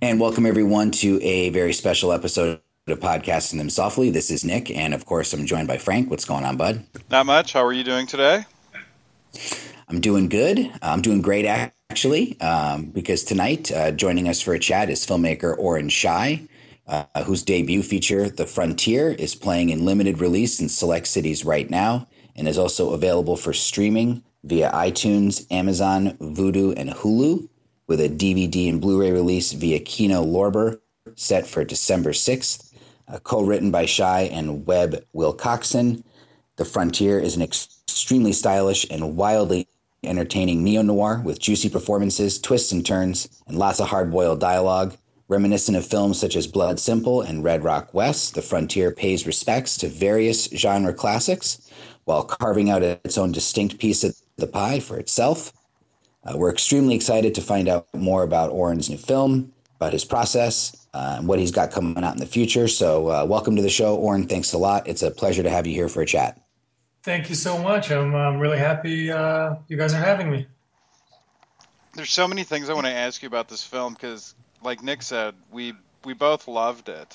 And welcome everyone to a very special episode of Podcasting Them Softly. This is Nick, and of course, I'm joined by Frank. What's going on, bud? Not much. How are you doing today? I'm doing good. I'm doing great, actually, because tonight, joining us for a chat is filmmaker Oren Shai, whose debut feature, The Frontier, is playing in limited release in select cities right now, and is also available for streaming via iTunes, Amazon, Vudu, and Hulu, with a DVD and Blu-ray release via Kino Lorber, set for December 6th. Co-written by Shai and Webb Wilcoxon, The Frontier is an extremely stylish and wildly entertaining neo-noir with juicy performances, twists and turns, and lots of hard-boiled dialogue. Reminiscent of films such as Blood Simple and Red Rock West, The Frontier pays respects to various genre classics while carving out its own distinct piece of the pie for itself. We're extremely excited to find out more about Oren's new film, about his process, and what he's got coming out in the future. So welcome to the show, Oren. Thanks a lot. It's a pleasure to have you here for a chat. Thank you so much. I'm really happy you guys are having me. There's so many things I want to ask you about this film because, like Nick said, we both loved it.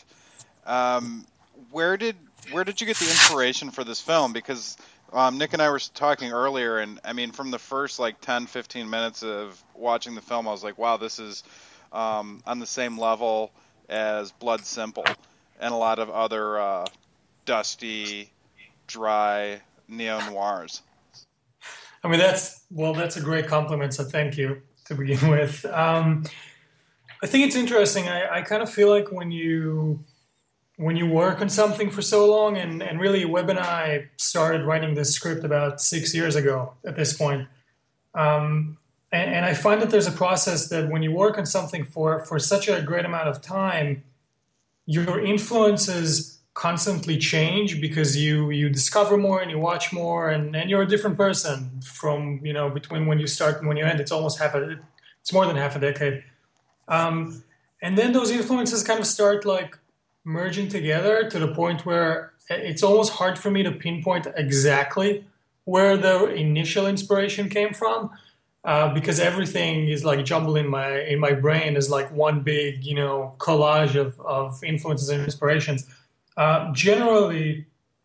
Where did you get the inspiration for this film? Because Nick and I were talking earlier, and I mean, from the first 10, 15 minutes of watching the film, I was like, wow, this is on the same level as Blood Simple and a lot of other dusty, dry neo-noirs. I mean, that's a great compliment, so thank you to begin with. I think it's interesting. I kind of feel like when you work on something for so long, and really Webb and I started writing this script about 6 years ago at this point. And I find that there's a process that when you work on something for such a great amount of time, your influences constantly change because you discover more and you watch more, and you're a different person from, between when you start and when you end. It's more than half a decade. And then those influences kind of start merging together to the point where it's almost hard for me to pinpoint exactly where the initial inspiration came from, because everything is jumbled in my brain as one big collage of influences and inspirations. Generally,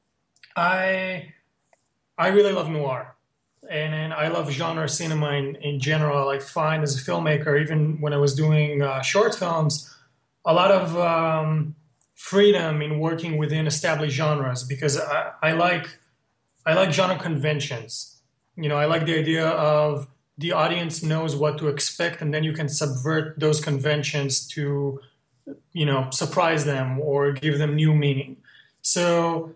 I really love noir, and I love genre cinema in general. I find as a filmmaker, even when I was doing short films, a lot of freedom in working within established genres, because I like genre conventions. I like the idea of the audience knows what to expect, and then you can subvert those conventions to surprise them or give them new meaning. So,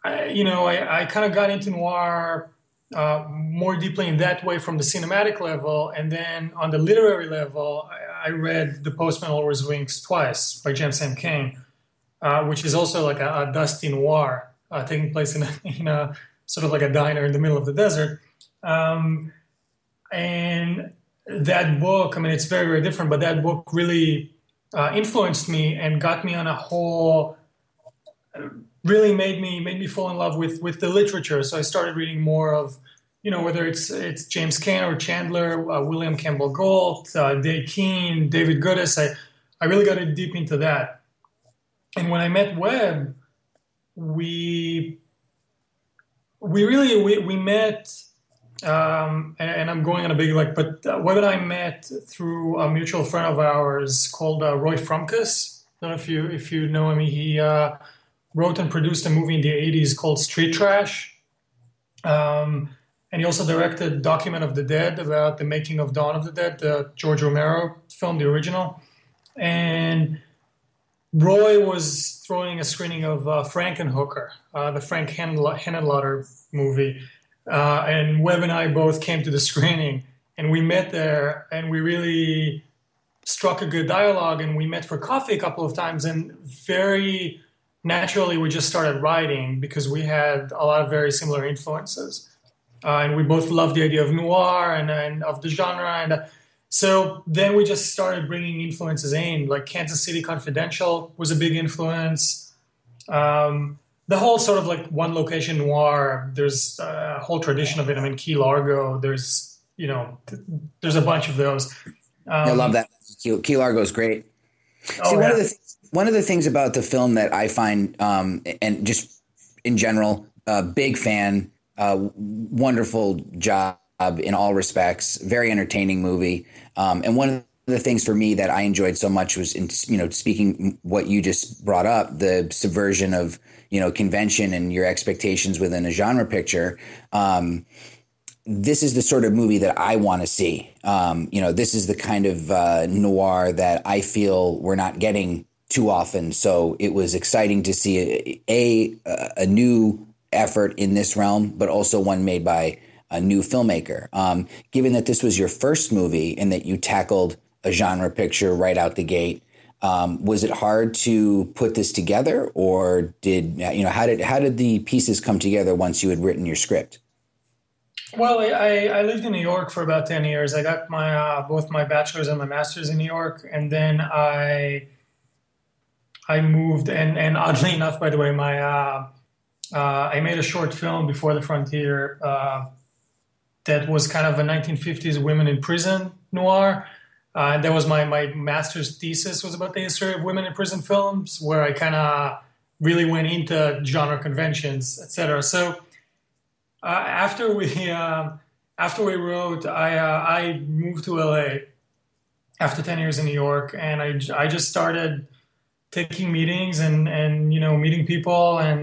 I kind of got into noir more deeply in that way from the cinematic level. And then on the literary level, I read The Postman Always Winks twice by James M. Cain, which is also a dusty noir taking place in a sort of a diner in the middle of the desert. And that book, I mean, it's very, very different, but that book really influenced me and got me on a whole, really made me fall in love with the literature. So I started reading more of, whether it's James Cain or Chandler, William Campbell Galt, Day Keane, David Goodis. I really got deep into that. And when I met Webb, we met, and I'm going on a big but Webb and I met through a mutual friend of ours called Roy Frumkus. I don't know if you know him. He wrote and produced a movie in the 80s called Street Trash. And he also directed Document of the Dead, about the making of Dawn of the Dead, the George Romero film, the original. And Roy was throwing a screening of Frankenhooker, the Frank Henenlotter movie. And Webb and I both came to the screening, and we met there, and we really struck a good dialogue, and we met for coffee a couple of times, and very naturally we just started writing because we had a lot of very similar influences. And we both loved the idea of noir and of the genre. And so then we just started bringing influences in, Kansas City Confidential was a big influence. The whole sort of one location noir, there's a whole tradition of it. I mean, Key Largo, there's a bunch of those. I love that. Key Largo is great. See, Oh yeah. one of the things about the film that I find, and just in general, big fan, wonderful job in all respects, very entertaining movie. And one of the things for me that I enjoyed so much was, in, speaking what you just brought up, the subversion of convention and your expectations within a genre picture. This is the sort of movie that I want to see. This is the kind of noir that I feel we're not getting too often. So it was exciting to see a new effort in this realm, but also one made by a new filmmaker. Given that this was your first movie and that you tackled a genre picture right out the gate, was it hard to put this together, or how did the pieces come together once you had written your script? Well, I lived in New York for about 10 years. I got my both my bachelor's and my master's in New York, and then I moved. And oddly enough, by the way, my I made a short film before the Frontier that was kind of a 1950s women in prison noir. That was my master's thesis, was about the history of women in prison films, where I kind of really went into genre conventions, etc. So after we wrote, I moved to LA after 10 years in New York, and I just started taking meetings and meeting people and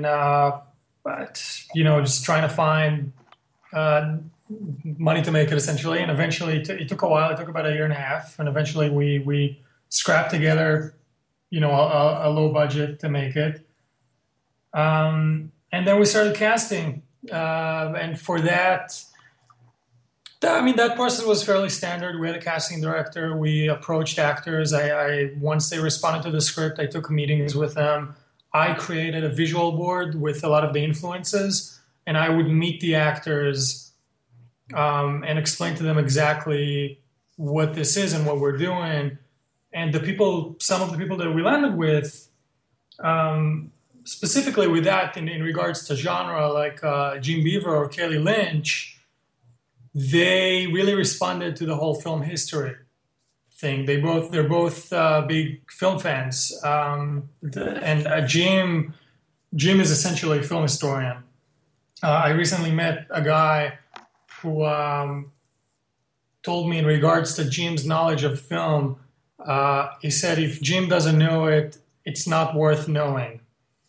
just trying to find money to make it, essentially. And eventually it took a while. It took about a year and a half, and eventually we scrapped together a low budget to make it. And then we started casting. And for that, that process was fairly standard. We had a casting director. We approached actors. I once they responded to the script, I took meetings with them. I created a visual board with a lot of the influences, and I would meet the actors and explain to them exactly what this is and what we're doing. And some of the people that we landed with, specifically with that in regards to genre, like Jim Beaver or Kelly Lynch, they really responded to the whole film history thing. They're both big film fans, Jim is essentially a film historian. I recently met a guy who told me in regards to Jim's knowledge of film, he said if Jim doesn't know it, it's not worth knowing.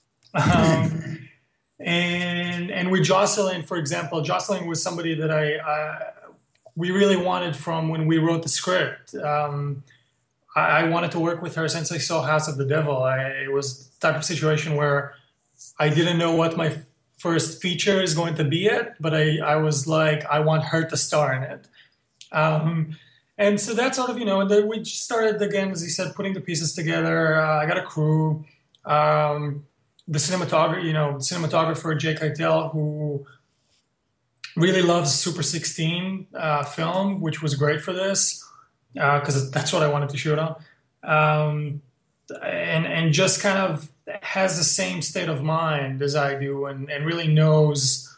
And with Jocelyn, for example, Jocelyn was somebody that we really wanted from when we wrote the script. I wanted to work with her since I saw House of the Devil. It was the type of situation where I didn't know what my first feature is going to be yet, but I was like, I want her to star in it. And so that's sort of, and then we just started, again, as he said, putting the pieces together. I got a crew. The cinematographer, Jake Keitel, who really loves Super 16 film, which was great for this, because that's what I wanted to shoot on. And just kind of has the same state of mind as I do, and really knows,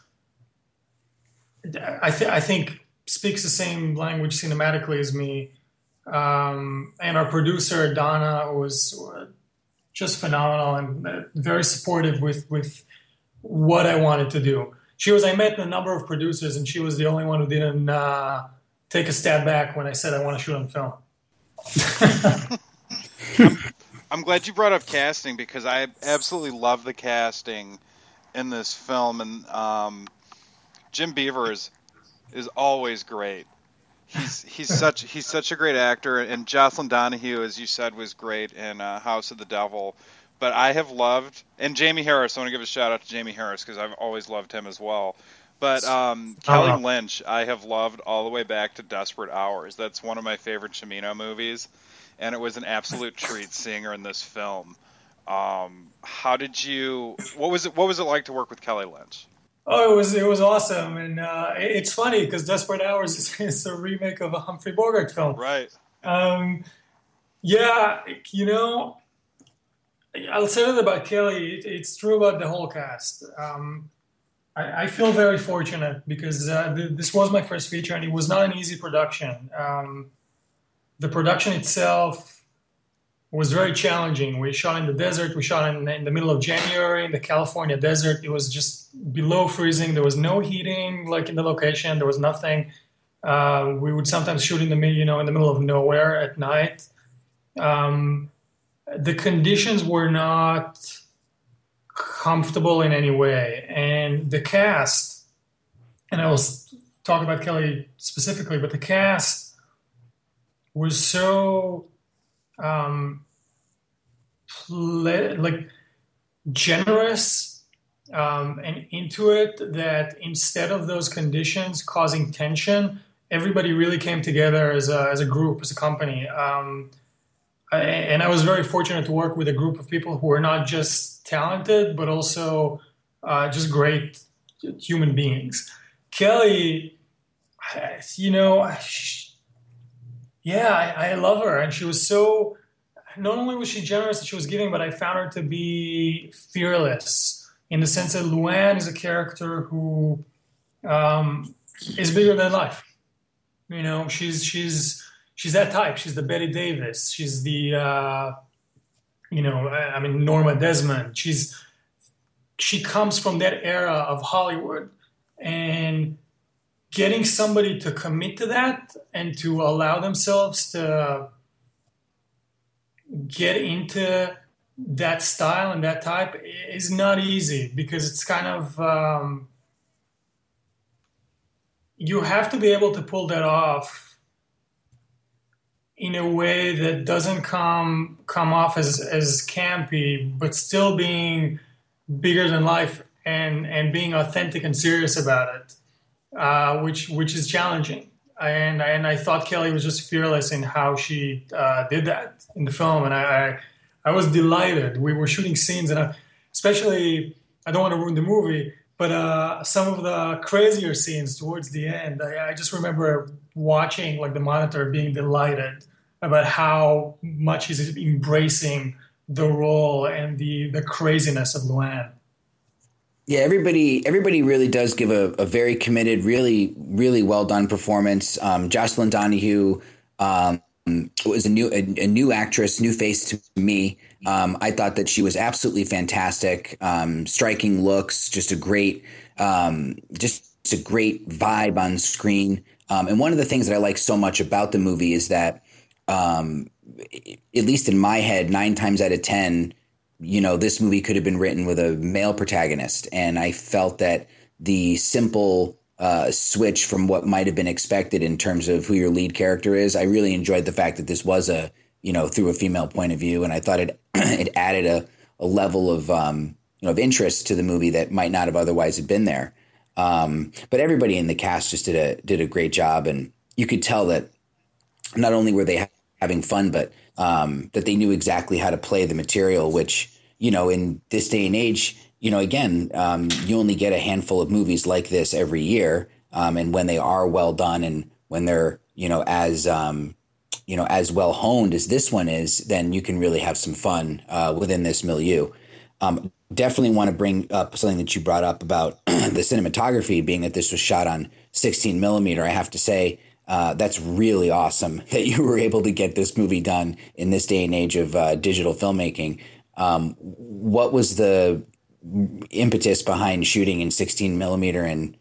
I think speaks the same language cinematically as me. And our producer, Donna, was just phenomenal and very supportive with what I wanted to do. I met a number of producers, and she was the only one who didn't take a step back when I said I want to shoot on film. I'm glad you brought up casting, because I absolutely love the casting in this film, and Jim Beaver is always great. He's such a great actor, and Jocelyn Donahue, as you said, was great in House of the Devil. But I have loved, and Jamie Harris. I want to give a shout out to Jamie Harris because I've always loved him as well. But Kelly Lynch, I have loved all the way back to Desperate Hours. That's one of my favorite Cimino movies, and it was an absolute treat seeing her in this film. What was it like to work with Kelly Lynch? Oh, it was awesome, and it's funny because Desperate Hours is a remake of a Humphrey Bogart film, right? Yeah, I'll say that about Kelly. It's true about the whole cast. I feel very fortunate because this was my first feature, and it was not an easy production. The production itself was very challenging. We shot in the desert. We shot in the middle of January in the California desert. It was just below freezing. There was no heating, like in the location. There was nothing. We would sometimes shoot in the in the middle of nowhere at night. The conditions were not comfortable in any way, and the cast. And I will talk about Kelly specifically, but the cast was so like generous and into it that instead of those conditions causing tension, everybody really came together as a group, as a company. And I was very fortunate to work with a group of people who were not just talented, but also just great human beings. Kelly, I love her. And she was so, not only was she generous that she was giving, but I found her to be fearless in the sense that Luann is a character who is bigger than life. She's that type. She's the Bette Davis. She's the, Norma Desmond. She comes from that era of Hollywood, and getting somebody to commit to that and to allow themselves to get into that style and that type is not easy, because it's kind of, you have to be able to pull that off in a way that doesn't come off as campy, but still being bigger than life and being authentic and serious about it, which is challenging. And I thought Kelly was just fearless in how she did that in the film, and I was delighted. We were shooting scenes, and especially, I don't want to ruin the movie, but some of the crazier scenes towards the end, I just remember watching like the monitor being delighted about how much he's embracing the role and the craziness of Luann. Yeah, everybody really does give a very committed, really, really well done performance. Jocelyn Donahue was a new actress, new face to me. I thought that she was absolutely fantastic. Striking looks, just a great vibe on screen. And one of the things that I like so much about the movie is that, at least in my head, 9 times out of 10, this movie could have been written with a male protagonist. And I felt that the simple switch from what might have been expected in terms of who your lead character is, I really enjoyed the fact that this was through a female point of view. And I thought it added a level of interest to the movie that might not have otherwise have been there. But everybody in the cast just did a great job. And you could tell that not only were they having fun, but that they knew exactly how to play the material, which, in this day and age, again, you only get a handful of movies like this every year. And when they are well done and when they're, as well honed as this one is, then you can really have some fun within this milieu. Definitely want to bring up something that you brought up about the cinematography, being that this was shot on 16 millimeter. I have to say, that's really awesome that you were able to get this movie done in this day and age of digital filmmaking. What was the impetus behind shooting in 16 millimeter? And,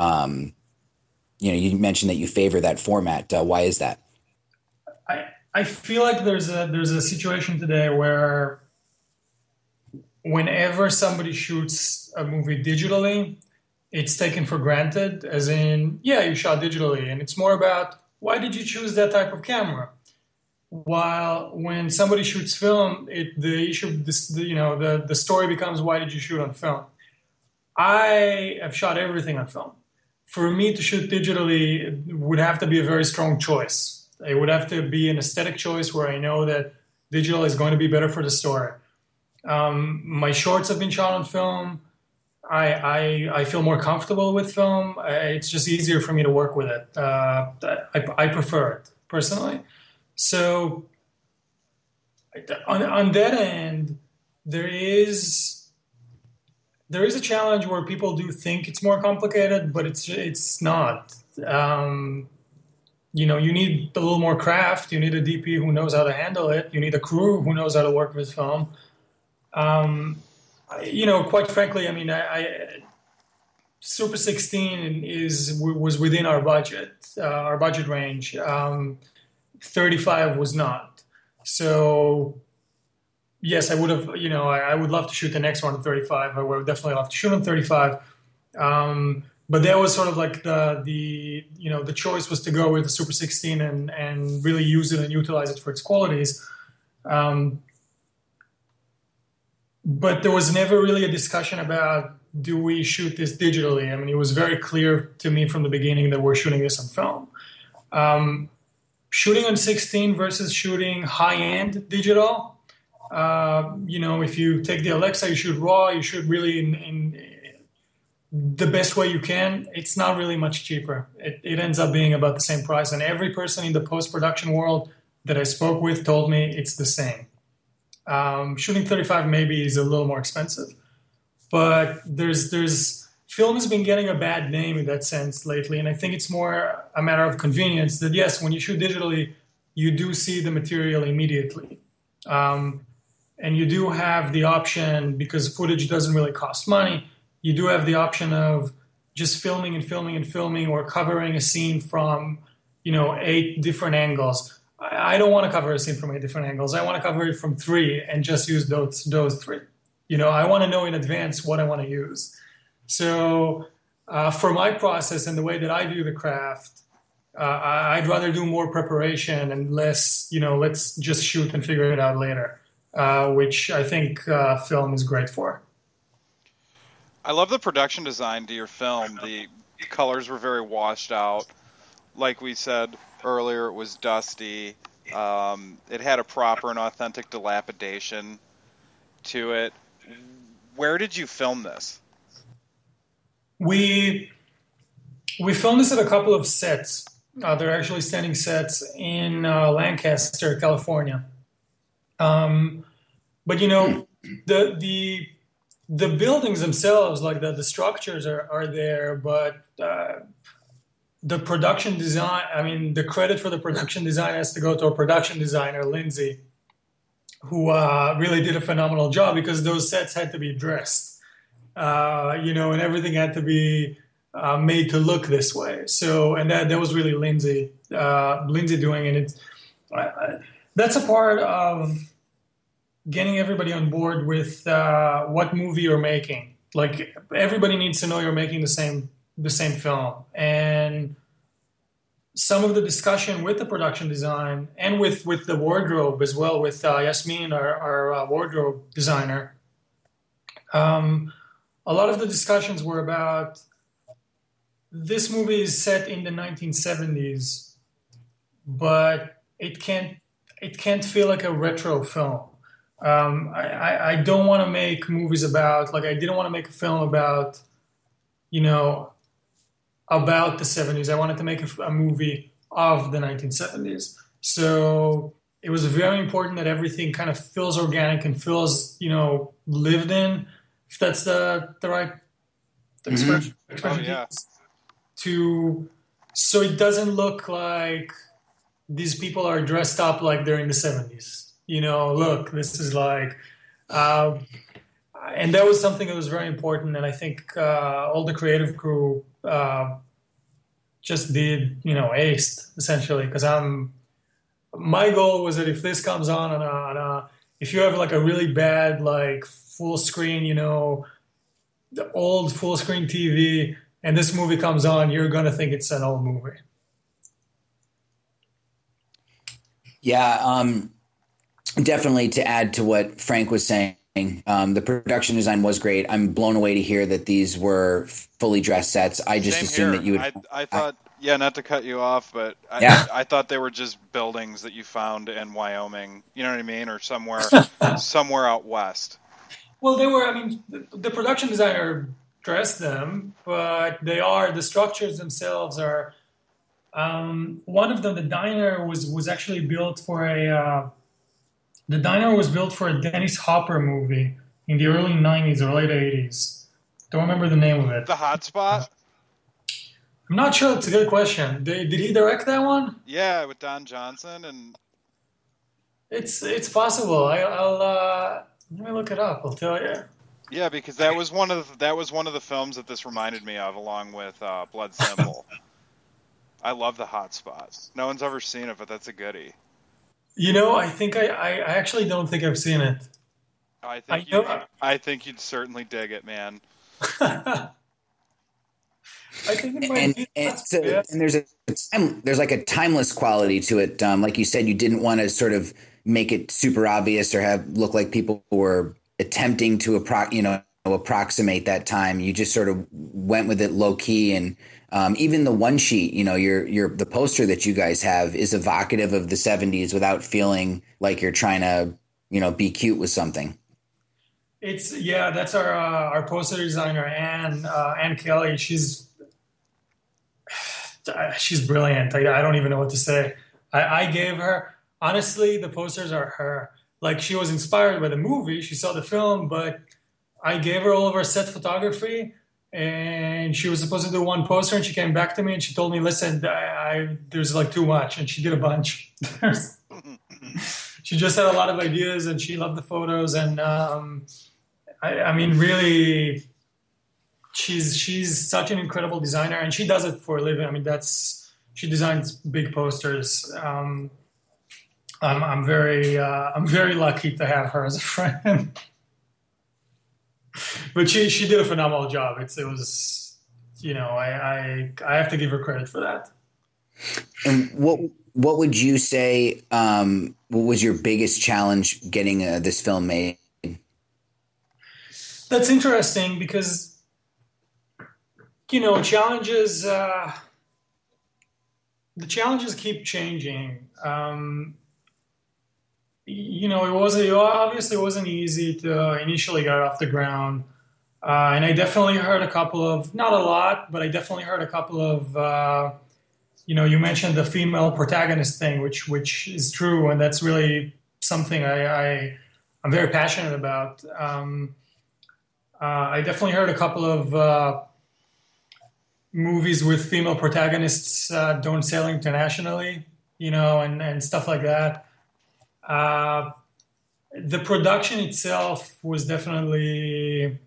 you mentioned that you favor that format. Why is that? I feel like there's a situation today where whenever somebody shoots a movie digitally, it's taken for granted, as in, yeah, you shot digitally. And it's more about, why did you choose that type of camera? While when somebody shoots film, the story becomes, why did you shoot on film? I have shot everything on film. For me to shoot digitally, it would have to be a very strong choice. It would have to be an aesthetic choice where I know that digital is going to be better for the story. My shorts have been shot on film. I feel more comfortable with film. It's just easier for me to work with it. I prefer it personally. So on that end, there is a challenge where people do think it's more complicated, but it's not. you need a little more craft. You need a DP who knows how to handle it. You need a crew who knows how to work with film. Quite frankly, I mean, Super 16 was within our budget range. 35 was not. So yes, I would have, I would love to shoot the next one at 35. I would definitely love to shoot on 35. But that was sort of like the choice was to go with the Super 16 and really use it and utilize it for its qualities. But there was never really a discussion about, do we shoot this digitally? I mean, it was very clear to me from the beginning that we're shooting this on film. Shooting on 16 versus shooting high-end digital, if you take the Alexa, you shoot RAW, you shoot really in the best way you can. It's not really much cheaper. It ends up being about the same price. And every person in the post-production world that I spoke with told me it's the same. Shooting 35 maybe is a little more expensive. But film has been getting a bad name in that sense lately, and I think it's more a matter of convenience that, yes, when you shoot digitally, you do see the material immediately. And you do have the option, because footage doesn't really cost money, you do have the option of just filming and filming and filming, or covering a scene from, 8 different angles. I don't want to cover a scene from 8 different angles. I want to cover it from 3 and just use those 3. I want to know in advance what I want to use. So for my process and the way that I view the craft, I'd rather do more preparation and less, let's just shoot and figure it out later, which I think film is great for. I love the production design to your film. The colors were very washed out. Like we said earlier, it was dusty. It had a proper and authentic dilapidation to it. Where did you film this? We filmed this at a couple of sets. They're actually standing sets in Lancaster, California. But the buildings themselves, like the structures are there, but the production design, I mean, the credit for the production design has to go to a production designer, Lindsay, who really did a phenomenal job, because those sets had to be dressed, and everything had to be made to look this way. So, and that was really Lindsay doing it. That's a part of getting everybody on board with what movie you're making. Like, everybody needs to know you're making the same film. And some of the discussion with the production design and with the wardrobe as well, with Yasmin, our wardrobe designer, a lot of the discussions were about, this movie is set in the 1970s, but it can't feel like a retro film. I don't want to make movies about, like, I didn't want to make a film about, about the 70s. I wanted to make a movie of the 1970s. So it was very important that everything kind of feels organic and feels, lived in, if that's the right expression. Oh, yeah. So it doesn't look like these people are dressed up like they're in the 70s. Look, this is like, and that was something that was very important. And I think all the creative crew just did, aced, essentially. Because my goal was that if this comes on if you have like a really bad, like, full screen, the old full screen TV, and this movie comes on, you're going to think it's an old movie. Yeah, definitely to add to what Frank was saying, the production design was great. I'm blown away to hear that these were fully dressed sets. I just assumed that you would... I thought, not to cut you off, but I thought they were just buildings that you found in Wyoming, you know what I mean? Or somewhere out west. Well, they were, the production designer dressed them, but the structures themselves are, one of them, the diner was actually built for the diner was built for a Dennis Hopper movie in the early 90s or late 80s. Don't remember the name of it. The Hot Spot? I'm not sure. It's a good question. Did he direct that one? Yeah, with Don Johnson and It's possible. I'll let me look it up. I'll tell you. yeah, because that was one of the films that this reminded me of, along with Blood Simple. I love The Hot Spot. No one's ever seen it, but that's a goodie. I think I actually don't think I've seen it. I I think you know. I think you'd certainly dig it, man. I think it might and be. and That's so yeah. and there's like a timeless quality to it. Like you said, you didn't want to sort of make it super obvious or have look like people were attempting to approximate that time. You just sort of went with it low key, and even the one sheet, your the poster that you guys have is evocative of the '70s without feeling like you're trying to be cute with something. It's yeah. That's our poster designer, Ann Kelly. She's brilliant. I don't even know what to say. I gave her, honestly, the posters are her. Like, she was inspired by the movie. She saw the film, but I gave her all of our set photography, and she was supposed to do one poster, and she came back to me and she told me, "Listen, there's like too much," and she did a bunch. She just had a lot of ideas, and she loved the photos, and I mean, really, she's such an incredible designer, and she does it for a living. I mean, she designs big posters. I'm very lucky to have her as a friend. But she did a phenomenal job. It was I have to give her credit for that. And what would you say what was your biggest challenge getting this film made? That's interesting because challenges the challenges keep changing. It obviously wasn't easy to initially get off the ground. And I definitely heard a couple of, not a lot, but I definitely heard a couple of, you mentioned the female protagonist thing, which is true, and that's really something I'm very passionate about. I definitely heard a couple of movies with female protagonists don't sail internationally, and stuff like that. The production itself was definitely.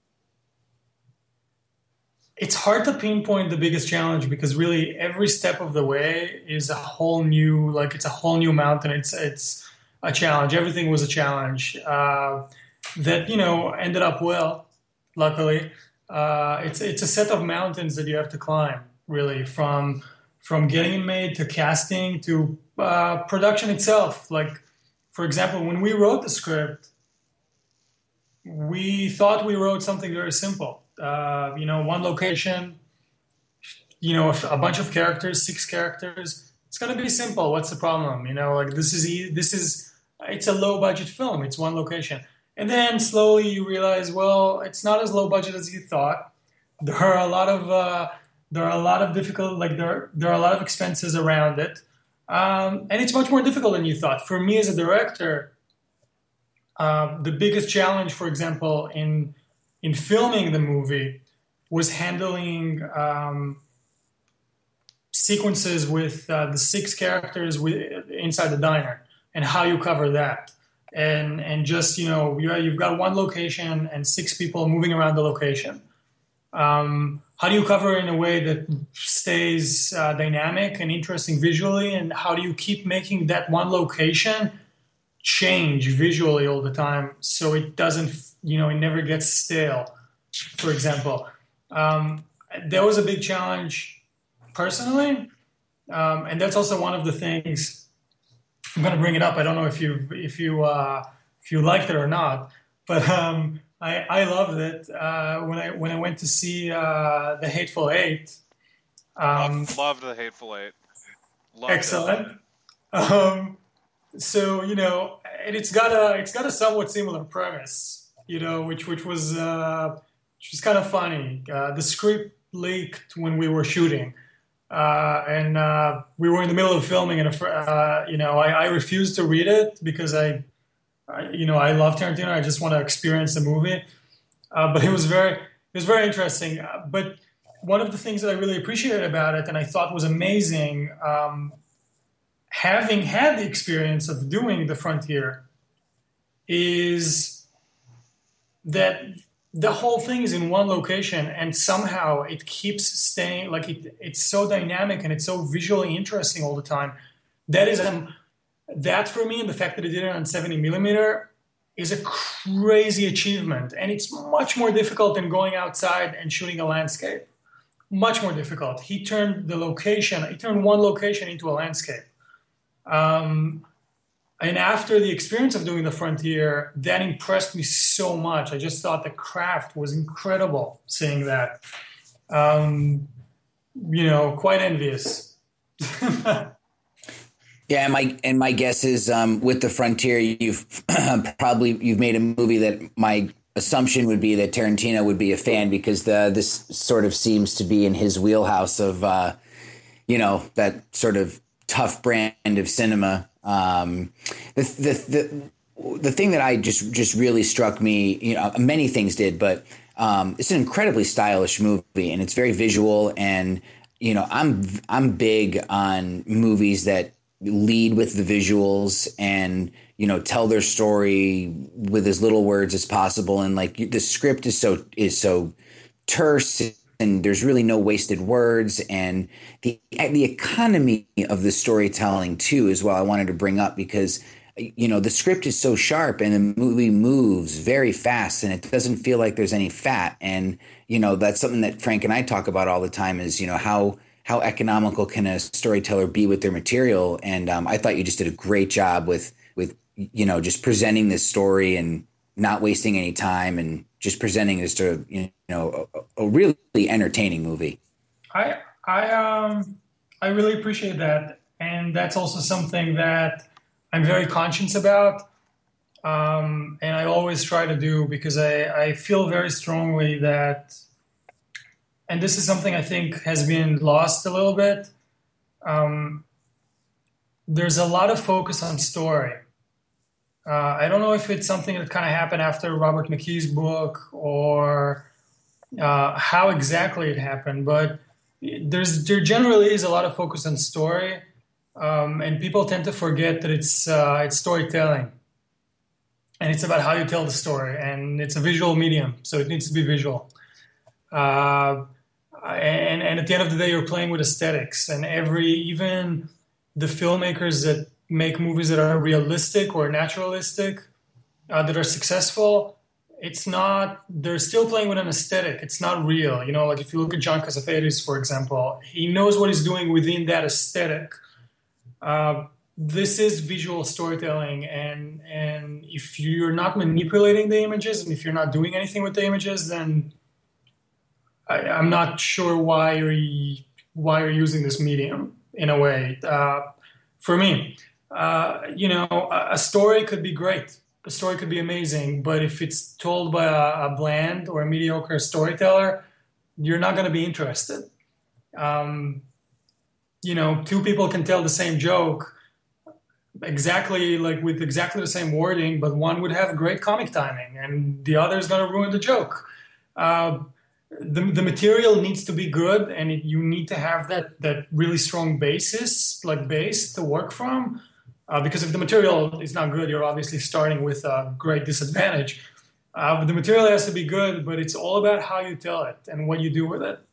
It's hard to pinpoint the biggest challenge because really every step of the way is it's a whole new mountain. It's a challenge. Everything was a challenge that ended up well. Luckily, it's a set of mountains that you have to climb. Really, from getting it made to casting to production itself. Like, for example, when we wrote the script, we thought we wrote something very simple. One location, a bunch of characters, 6 characters. It's gonna be simple. What's the problem? It's a low budget film. It's one location, and then slowly you realize, well, it's not as low budget as you thought. There are a lot of difficult, like there are a lot of expenses around it, and it's much more difficult than you thought. For me as a director, the biggest challenge, for example, in filming the movie was handling sequences with the 6 characters inside the diner and how you cover that. And just, you've got one location and 6 people moving around the location. How do you cover it in a way that stays dynamic and interesting visually? And how do you keep making that one location change visually all the time so it doesn't, it never gets stale, for example? That was a big challenge personally. And that's also one of the things I'm going to bring it up. I don't know if you liked it or not, but I loved it when I went to see The Hateful Eight. Loved The Hateful Eight. Loved Excellent. So and it's got a somewhat similar premise, which was kind of funny. The script leaked when we were shooting, and we were in the middle of filming, and I refused to read it because I love Tarantino. I just want to experience the movie. But it was very interesting. But one of the things that I really appreciated about it and I thought was amazing, having had the experience of doing the frontier, is that the whole thing is in one location and somehow it keeps staying, like it's so dynamic and it's so visually interesting all the time. That is that for me, and the fact that it did it on 70 millimeter is a crazy achievement. And it's much more difficult than going outside and shooting a landscape. Much more difficult. He turned one location into a landscape. And after the experience of doing the frontier, that impressed me so much. I just thought the craft was incredible seeing that. Quite envious. Yeah, and my guess is with the frontier, you've made a movie that my assumption would be that Tarantino would be a fan, because this sort of seems to be in his wheelhouse of that sort of tough brand of cinema. The thing that I just really struck me, many things did, but it's an incredibly stylish movie and it's very visual. And I'm big on movies that lead with the visuals and tell their story with as little words as possible. And like the script is so terse, and there's really no wasted words, and the economy of the storytelling too is what I wanted to bring up, because the script is so sharp and the movie moves very fast and it doesn't feel like there's any fat. And that's something that Frank and I talk about all the time is how economical can a storyteller be with their material. And I thought you just did a great job with just presenting this story and not wasting any time and just presenting this to a really entertaining movie. I really appreciate that, and that's also something that I'm very conscious about, and I always try to do, because I feel very strongly that, and this is something I think has been lost a little bit. There's a lot of focus on story. I don't know if it's something that kind of happened after Robert McKee's book or how exactly it happened, but there generally is a lot of focus on story, and people tend to forget that it's storytelling, and it's about how you tell the story, and it's a visual medium, so it needs to be visual. And at the end of the day, you're playing with aesthetics, and even the filmmakers that make movies that are realistic or naturalistic, that are successful, they're still playing with an aesthetic. It's not real. Like if you look at John Cassavetes, for example, he knows what he's doing within that aesthetic. This is visual storytelling. And if you're not manipulating the images and if you're not doing anything with the images, then I'm not sure why you're using this medium in a way. For me, a story could be great. A story could be amazing, but if it's told by a bland or a mediocre storyteller, you're not going to be interested. Two people can tell the same joke exactly with exactly the same wording, but one would have great comic timing and the other is going to ruin the joke. The material needs to be good, and you need to have that really strong base to work from. Because if the material is not good, you're obviously starting with a great disadvantage. But the material has to be good, but it's all about how you tell it and what you do with it.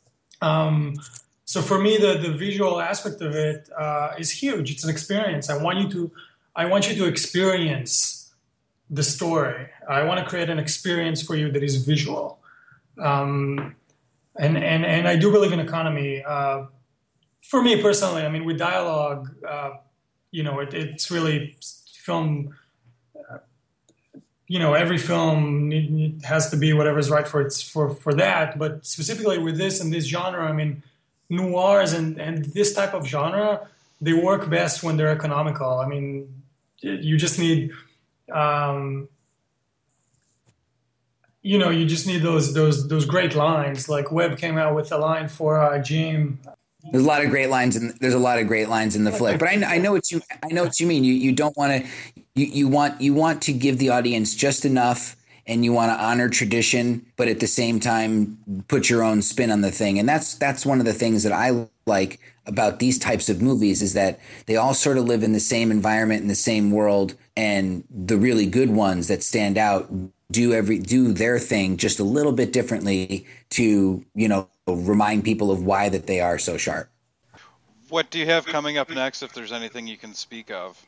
So for me, the visual aspect of it is huge. It's an experience. I want you to experience the story. I want to create an experience for you that is visual. And I do believe in economy. For me personally, I mean, with dialogue, it's really film. Every film has to be whatever's right for that. But specifically with this and this genre, I mean, noirs and this type of genre, they work best when they're economical. I mean, you just need. You just need those great lines. Like Webb came out with a line for Jim. There's a lot of great lines, and there's a lot of great lines in the flick. But I know what you mean. You don't want to. You want to give the audience just enough and you want to honor tradition, but at the same time put your own spin on the thing. And that's one of the things that I like about these types of movies, is that they all sort of live in the same environment, in the same world, and the really good ones that stand out do their thing just a little bit differently to, remind people of why that they are so sharp. What do you have coming up next, if there's anything you can speak of?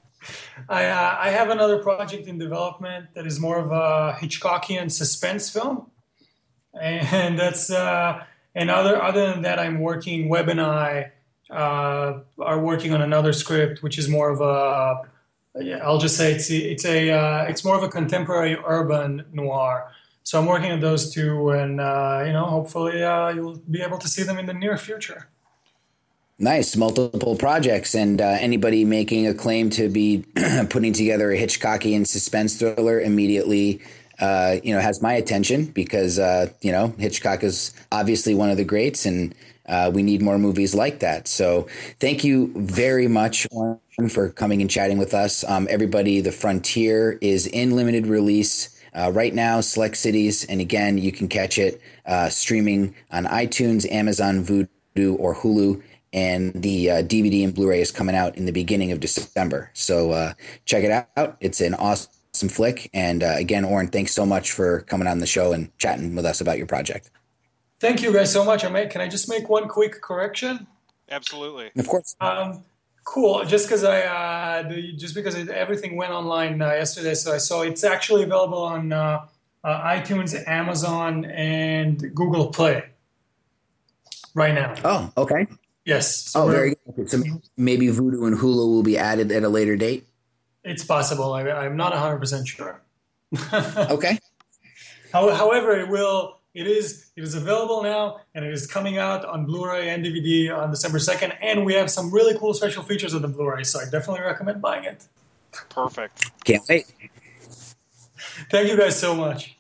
I have another project in development that is more of a Hitchcockian suspense film, and that's and other than that, Webb and I are working on another script, which is more of a, I'll just say it's more of a contemporary urban noir. So I'm working on those two, and hopefully you'll be able to see them in the near future. Nice. Multiple projects. And anybody making a claim to be putting together a Hitchcockian suspense thriller immediately, has my attention, because, Hitchcock is obviously one of the greats, and we need more movies like that. So thank you very much, Oren, for coming and chatting with us. Everybody, The Frontier is in limited release right now, select cities. And again, you can catch it streaming on iTunes, Amazon, Vudu, or Hulu. And the DVD and Blu-ray is coming out in the beginning of December. So check it out. It's an awesome flick. And again, Oren, thanks so much for coming on the show and chatting with us about your project. Thank you guys so much. Can I just make one quick correction? Absolutely. Of course. Cool. Just because everything went online yesterday, so I saw it's actually available on iTunes, Amazon, and Google Play right now. Oh, okay. Yes. So very good. So maybe Vudu and Hulu will be added at a later date? It's possible. I'm not 100% sure. Okay. However, it is available now, and it is coming out on Blu-ray and DVD on December 2nd, and we have some really cool special features on the Blu-ray, so I definitely recommend buying it. Perfect. Can't wait. Thank you guys so much.